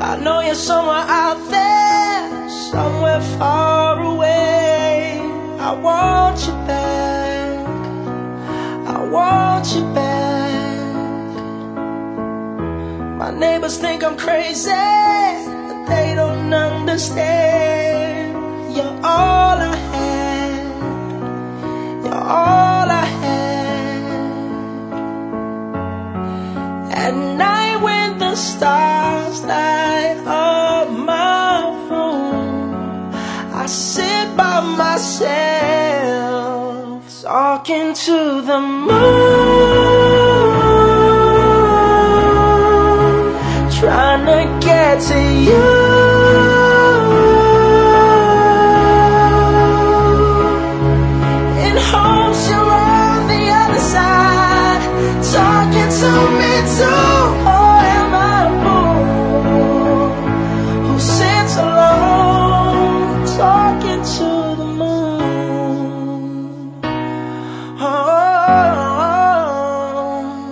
I know you're somewhere out there, somewhere far away. I want you back, I want you back. My neighbors think I'm crazy, but they don't understand. You're all I had, you're all I had. At night when the stars light up my room, I sit by myself, talking to the moon, trying to get to you. In hopes you're on the other side, talking to me too. Or am I a fool who sits alone, talking to the moon? Oh,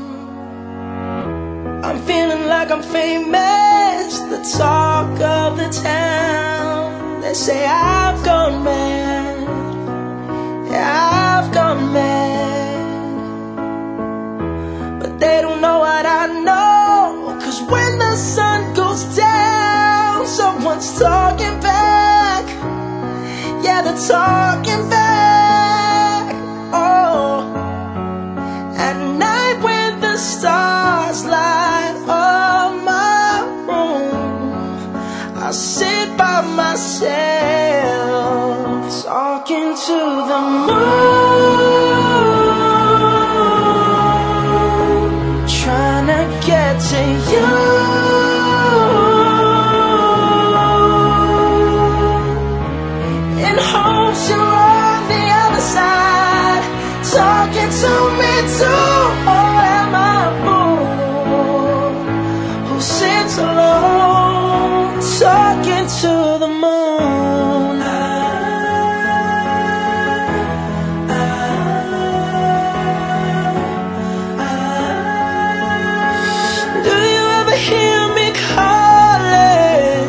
I'm feeling like I'm famous, the talk of the town. They say I've gone mad, yeah, I've gone mad. But they don't know what I know, 'cause when the sun goes down, someone's talking back. Yeah, they're talking back. Oh, at night when the stars light up my room, I sit by myself, talking to the moon, trying to get to you. In hopes you're on the other side, talking to me too. Or am I a fool who sits alone, talking to the moon? Do you ever hear me calling?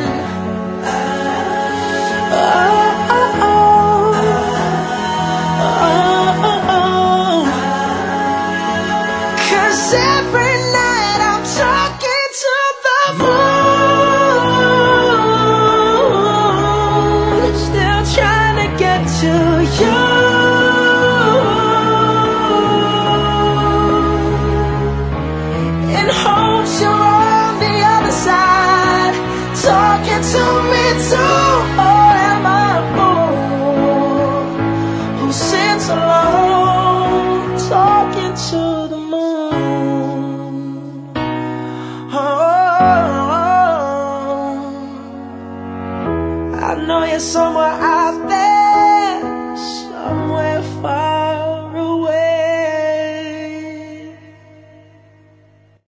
Every night I'm talking to the moon, still trying to get to you. In hopes you're on the other side, talking to me too. Or am I a fool who sits alone, talking to the moon? I know you're somewhere out there, somewhere